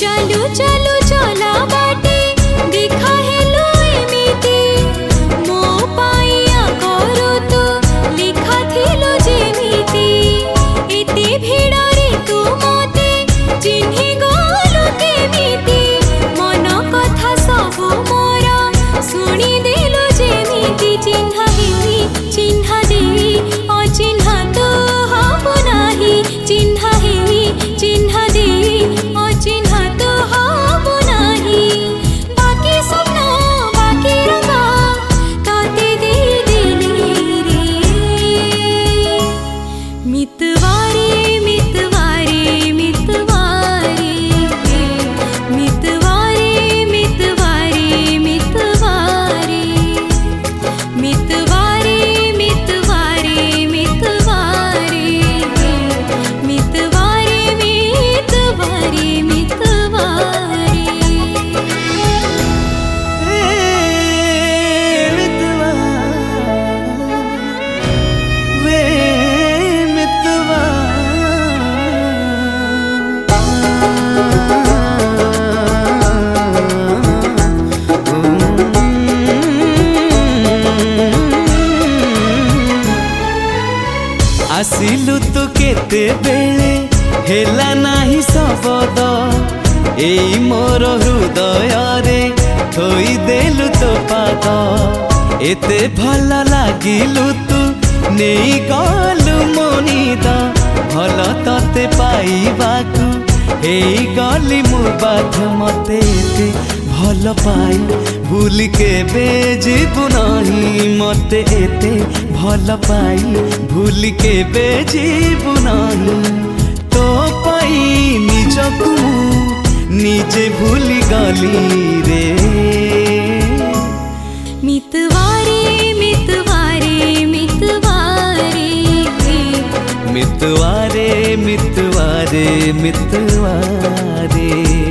चालू चालू चला बाटे देखा हेलो एमिति मो पाइया करो तो लिखा थिलो जेमिति एते भिड़ा रे तू मते चिन्हि गलु केमिति मन कथा सब मोरा सुनी देलु जेमिति चिन्हा हेमी चिन्हा देवी अचिन्हा तो हबो नाही चिन्हा हेमी चिन्हा देवी अचिन्हा तो हबो नाही बाकी सपना बाकी रंगा ताते दे देली रे मितवारे मितवारे मितवारे मितवारे मितवारे मितवारे मितवारे मितवारे मितवारे मितवारे मितवारे मितवारे आसिलु तू केते बेले हेला नाही सबद एई मोर हृदय रे थोई देलु तो पाद एते भल लागिलु तू नेई गलु मोनिद भल तते पाइबाकू एई गली मु बाध मते एते भल पाई भूल के बेजिबु नहीं मते एते भल पाई भूल के बेजिबु नहीं तो पाई निजकू निजे भूली गली रे मितवारे मितवारे मितवारे मितवारे मितवारे मितवारे।